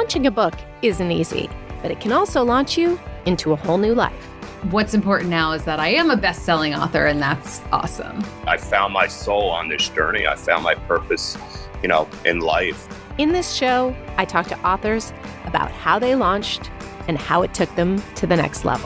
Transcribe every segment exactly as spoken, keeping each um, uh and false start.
Launching a book isn't easy, but it can also launch you into a whole new life. What's important now is that I am a best-selling author, and that's awesome. I found my soul on this journey. I found my purpose, you know, in life. In this show, I talk to authors about how they launched and how it took them to the next level.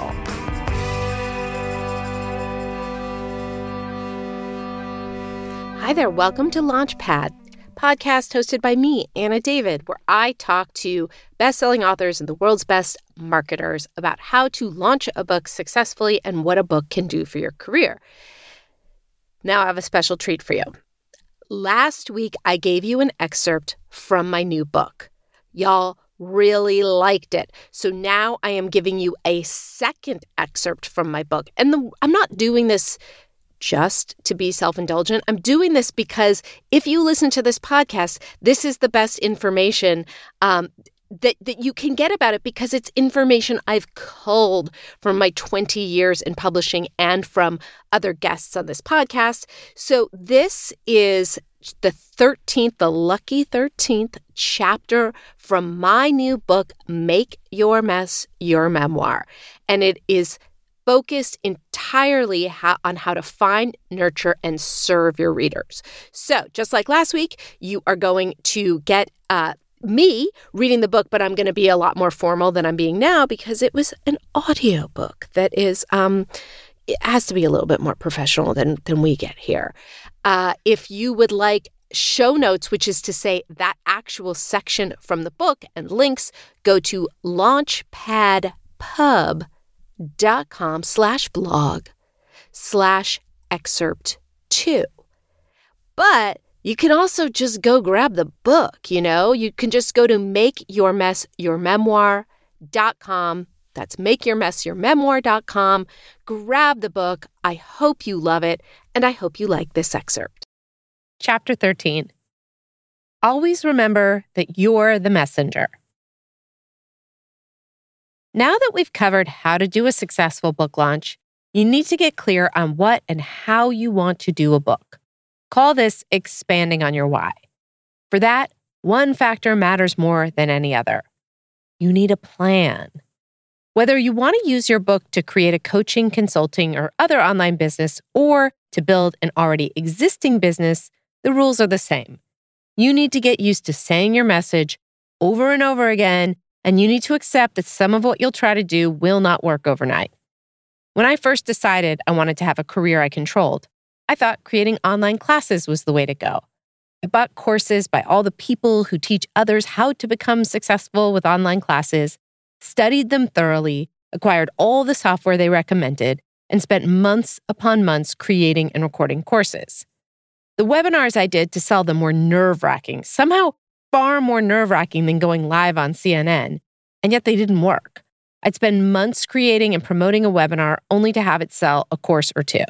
Hi there, welcome to Launchpad, podcast hosted by me, Anna David, where I talk to best-selling authors and the world's best marketers about how to launch a book successfully and what a book can do for your career. Now I have a special treat for you. Last week, I gave you an excerpt from my new book. Y'all really liked it. So now I am giving you a second excerpt from my book. And the, I'm not doing this just to be self-indulgent. I'm doing this because if you listen to this podcast, this is the best information um, that, that you can get about it, because it's information I've culled from my twenty years in publishing and from other guests on this podcast. So this is the thirteenth, the lucky thirteenth chapter from my new book, Make Your Mess Your Memoir. And it is focused entirely how, on how to find, nurture, and serve your readers. So just like last week, you are going to get uh, me reading the book, but I'm going to be a lot more formal than I'm being now because it was an audio book that is, um, it has to be a little bit more professional than, than we get here. Uh, if you would like show notes, which is to say that actual section from the book and links, go to launchpadpub.com slash blog slash excerpt two. But you can also just go grab the book, you know? You can just go to make your mess your memoir dot com. That's make your mess your memoir dot com. Grab the book. I hope you love it, and I hope you like this excerpt. Chapter thirteen. Always remember that you're the messenger. Now that we've covered how to do a successful book launch, you need to get clear on what and how you want to do a book. Call this expanding on your why. For that, one factor matters more than any other. You need a plan. Whether you want to use your book to create a coaching, consulting, or other online business, or to build an already existing business, the rules are the same. You need to get used to saying your message over and over again, and you need to accept that some of what you'll try to do will not work overnight. When I first decided I wanted to have a career I controlled, I thought creating online classes was the way to go. I bought courses by all the people who teach others how to become successful with online classes, studied them thoroughly, acquired all the software they recommended, and spent months upon months creating and recording courses. The webinars I did to sell them were nerve-wracking, somehow far more nerve-wracking than going live on C N N, and yet they didn't work. I'd spend months creating and promoting a webinar only to have it sell a course or two.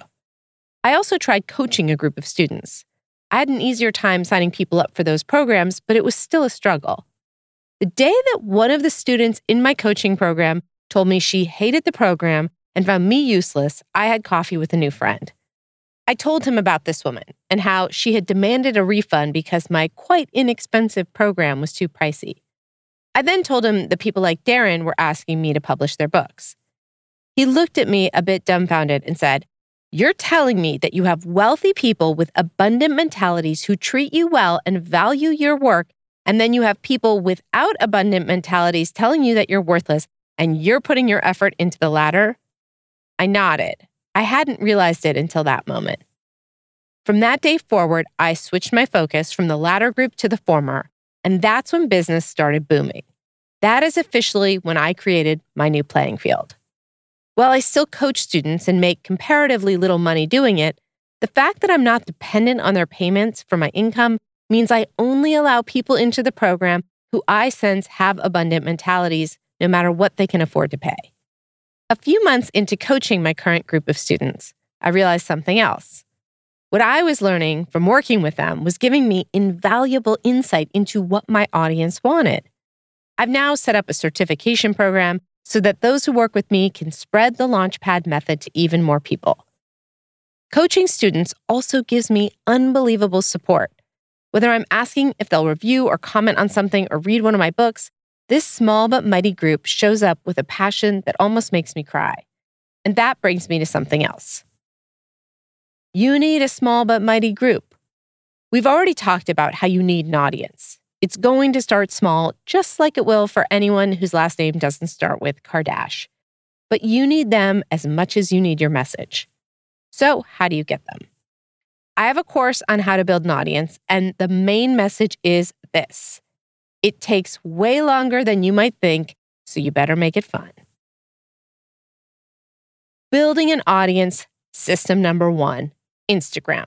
I also tried coaching a group of students. I had an easier time signing people up for those programs, but it was still a struggle. The day that one of the students in my coaching program told me she hated the program and found me useless, I had coffee with a new friend. I told him about this woman and how she had demanded a refund because my quite inexpensive program was too pricey. I then told him that people like Darren were asking me to publish their books. He looked at me a bit dumbfounded and said, "You're telling me that you have wealthy people with abundant mentalities who treat you well and value your work, and then you have people without abundant mentalities telling you that you're worthless, and you're putting your effort into the latter?" I nodded. I hadn't realized it until that moment. From that day forward, I switched my focus from the latter group to the former, and that's when business started booming. That is officially when I created my new playing field. While I still coach students and make comparatively little money doing it, the fact that I'm not dependent on their payments for my income means I only allow people into the program who I sense have abundant mentalities, no matter what they can afford to pay. A few months into coaching my current group of students, I realized something else. What I was learning from working with them was giving me invaluable insight into what my audience wanted. I've now set up a certification program so that those who work with me can spread the Launchpad method to even more people. Coaching students also gives me unbelievable support. Whether I'm asking if they'll review or comment on something or read one of my books, This small but mighty group shows up with a passion that almost makes me cry. And that brings me to something else. You need a small but mighty group. We've already talked about how you need an audience. It's going to start small, just like it will for anyone whose last name doesn't start with Kardashian. But you need them as much as you need your message. So how do you get them? I have a course on how to build an audience, and the main message is this. It takes way longer than you might think, so you better make it fun. Building an audience, system number one, Instagram.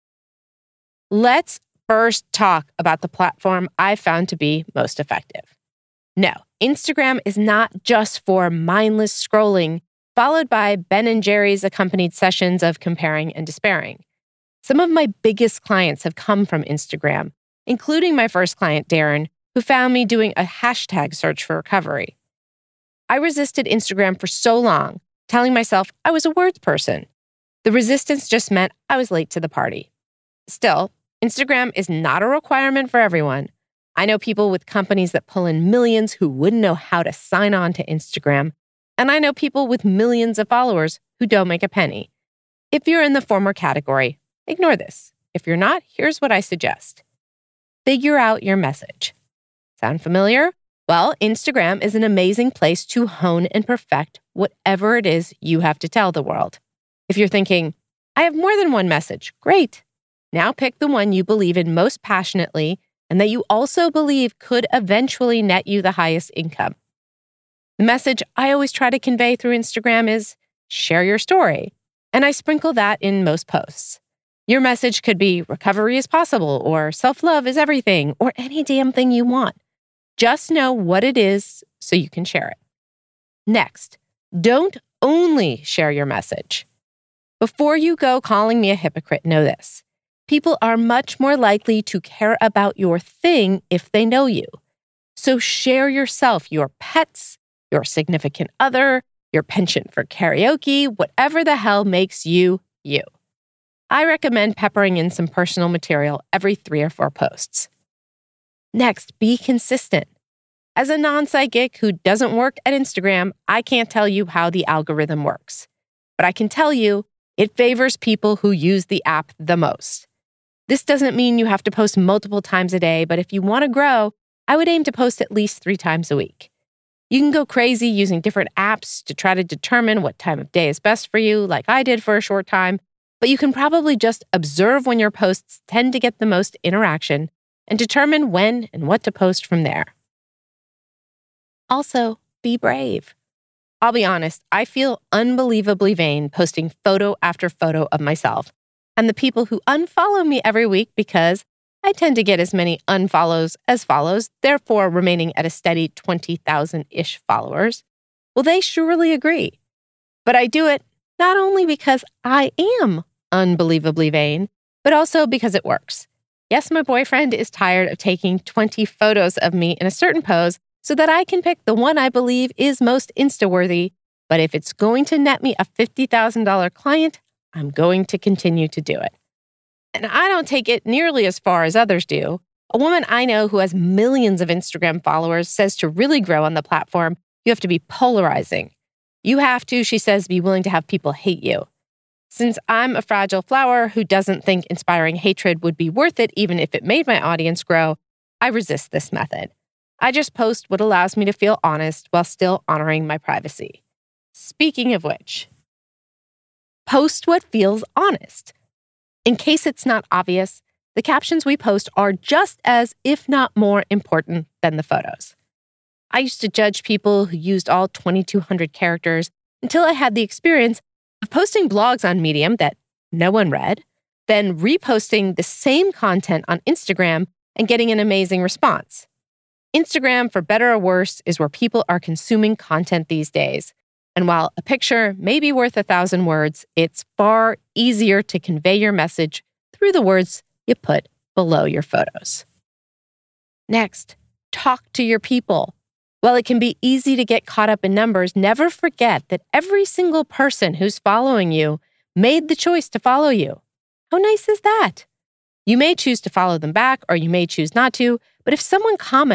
Let's first talk about the platform I found to be most effective. No, Instagram is not just for mindless scrolling, followed by Ben and Jerry's accompanied sessions of comparing and despairing. Some of my biggest clients have come from Instagram, including my first client, Darren, who found me doing a hashtag search for recovery. I resisted Instagram for so long, telling myself I was a words person. The resistance just meant I was late to the party. Still, Instagram is not a requirement for everyone. I know people with companies that pull in millions who wouldn't know how to sign on to Instagram. And I know people with millions of followers who don't make a penny. If you're in the former category, ignore this. If you're not, here's what I suggest. Figure out your message. Sound familiar? Well, Instagram is an amazing place to hone and perfect whatever it is you have to tell the world. If you're thinking, I have more than one message, great. Now pick the one you believe in most passionately and that you also believe could eventually net you the highest income. The message I always try to convey through Instagram is share your story, and I sprinkle that in most posts. Your message could be recovery is possible or self-love is everything or any damn thing you want. Just know what it is so you can share it. Next, don't only share your message. Before you go calling me a hypocrite, know this. People are much more likely to care about your thing if they know you. So share yourself, your pets, your significant other, your penchant for karaoke, whatever the hell makes you, you. I recommend peppering in some personal material every three or four posts. Next, be consistent. As a non-psychic who doesn't work at Instagram, I can't tell you how the algorithm works. But I can tell you it favors people who use the app the most. This doesn't mean you have to post multiple times a day, but if you want to grow, I would aim to post at least three times a week. You can go crazy using different apps to try to determine what time of day is best for you, like I did for a short time, but you can probably just observe when your posts tend to get the most interaction and determine when and what to post from there. Also, be brave. I'll be honest, I feel unbelievably vain posting photo after photo of myself and the people who unfollow me every week because I tend to get as many unfollows as follows, therefore remaining at a steady twenty thousand-ish followers. Well, they surely agree. But I do it not only because I am unbelievably vain, but also because it works. Yes, my boyfriend is tired of taking twenty photos of me in a certain pose so that I can pick the one I believe is most Insta-worthy. But if it's going to net me a fifty thousand dollars client, I'm going to continue to do it. And I don't take it nearly as far as others do. A woman I know who has millions of Instagram followers says to really grow on the platform, you have to be polarizing. You have to, she says, be willing to have people hate you. Since I'm a fragile flower who doesn't think inspiring hatred would be worth it even if it made my audience grow, I resist this method. I just post what allows me to feel honest while still honoring my privacy. Speaking of which, post what feels honest. In case it's not obvious, the captions we post are just as, if not more, important than the photos. I used to judge people who used all twenty-two hundred characters until I had the experience of posting blogs on Medium that no one read, then reposting the same content on Instagram and getting an amazing response. Instagram, for better or worse, is where people are consuming content these days. And while a picture may be worth a thousand words, it's far easier to convey your message through the words you put below your photos. Next, talk to your people. While it can be easy to get caught up in numbers, never forget that every single person who's following you made the choice to follow you. How nice is that? You may choose to follow them back or you may choose not to, but if someone comments,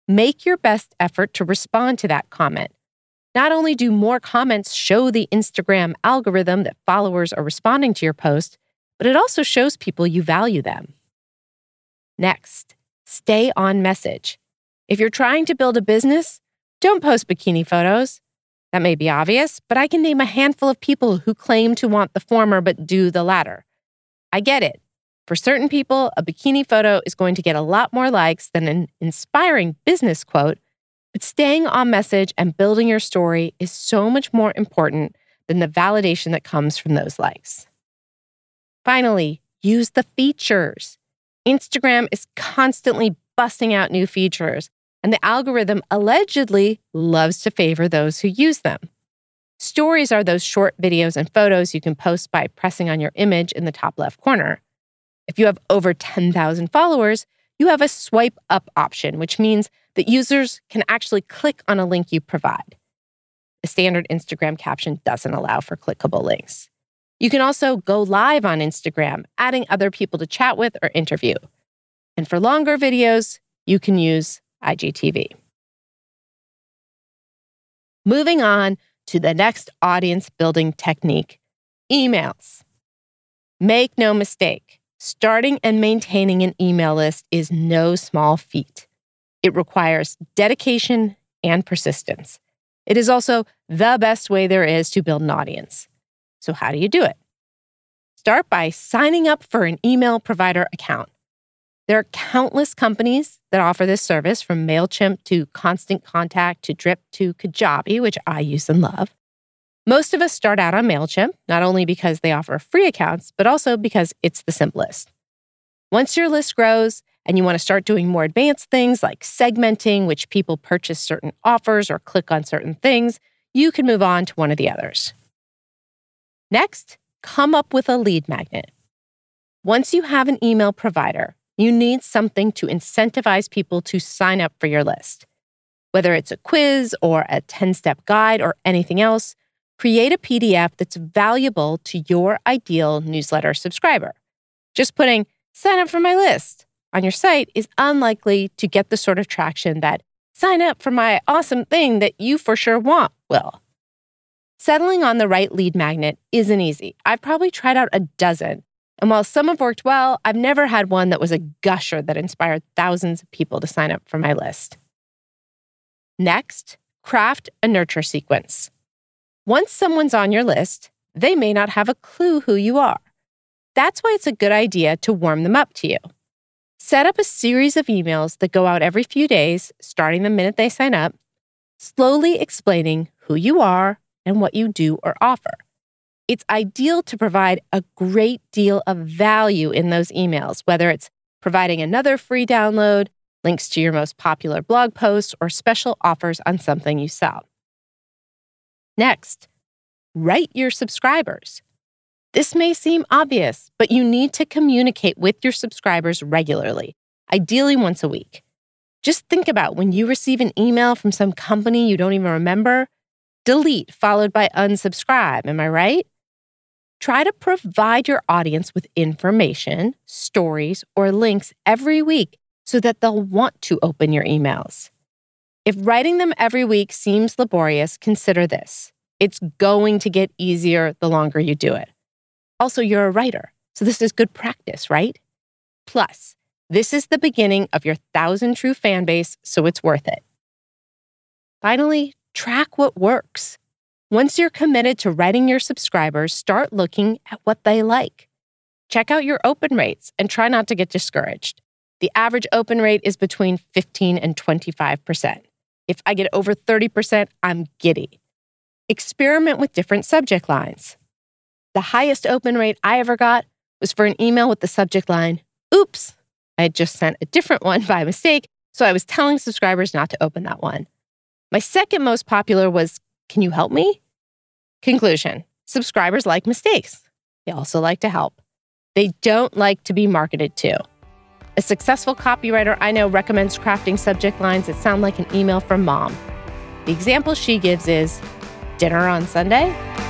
make your best effort to respond to that comment. Not only do more comments show the Instagram algorithm that followers are responding to your post, but it also shows people you value them. Next, stay on message. If you're trying to build a business, don't post bikini photos. That may be obvious, but I can name a handful of people who claim to want the former but do the latter. I get it. For certain people, a bikini photo is going to get a lot more likes than an inspiring business quote, but staying on message and building your story is so much more important than the validation that comes from those likes. Finally, use the features. Instagram is constantly busting out new features, and the algorithm allegedly loves to favor those who use them. Stories are those short videos and photos you can post by pressing on your image in the top left corner. If you have over ten thousand followers, you have a swipe up option, which means that users can actually click on a link you provide. The standard Instagram caption doesn't allow for clickable links. You can also go live on Instagram, adding other people to chat with or interview. And for longer videos, you can use I G T V. Moving on to the next audience building technique, emails. Make no mistake, starting and maintaining an email list is no small feat. It requires dedication and persistence. It is also the best way there is to build an audience. So how do you do it? Start by signing up for an email provider account. There are countless companies that offer this service, from MailChimp to Constant Contact to Drip to Kajabi, which I use and love. Most of us start out on MailChimp, not only because they offer free accounts, but also because it's the simplest. Once your list grows and you want to start doing more advanced things like segmenting which people purchase certain offers or click on certain things, you can move on to one of the others. Next, come up with a lead magnet. Once you have an email provider, you need something to incentivize people to sign up for your list. Whether it's a quiz or a ten-step guide or anything else, create a P D F that's valuable to your ideal newsletter subscriber. Just putting "sign up for my list" on your site is unlikely to get the sort of traction that "sign up for my awesome thing that you for sure want" will. Settling on the right lead magnet isn't easy. I've probably tried out a dozen. And while some have worked well, I've never had one that was a gusher that inspired thousands of people to sign up for my list. Next, craft a nurture sequence. Once someone's on your list, they may not have a clue who you are. That's why it's a good idea to warm them up to you. Set up a series of emails that go out every few days, starting the minute they sign up, slowly explaining who you are and what you do or offer. It's ideal to provide a great deal of value in those emails, whether it's providing another free download, links to your most popular blog posts, or special offers on something you sell. Next, write your subscribers. This may seem obvious, but you need to communicate with your subscribers regularly, ideally once a week. Just think about when you receive an email from some company you don't even remember. Delete followed by unsubscribe, am I right? Try to provide your audience with information, stories, or links every week so that they'll want to open your emails. If writing them every week seems laborious, consider this. It's going to get easier the longer you do it. Also, you're a writer, so this is good practice, right? Plus, this is the beginning of your thousand true fan base, so it's worth it. Finally, track what works. Once you're committed to writing your subscribers, start looking at what they like. Check out your open rates and try not to get discouraged. The average open rate is between fifteen and twenty-five percent. If I get over thirty percent, I'm giddy. Experiment with different subject lines. The highest open rate I ever got was for an email with the subject line, "Oops, I had just sent a different one by mistake, so I was telling subscribers not to open that one." My second most popular was, "Can you help me?" Conclusion: subscribers like mistakes. They also like to help. They don't like to be marketed to. A successful copywriter I know recommends crafting subject lines that sound like an email from mom. The example she gives is, "Dinner on Sunday?"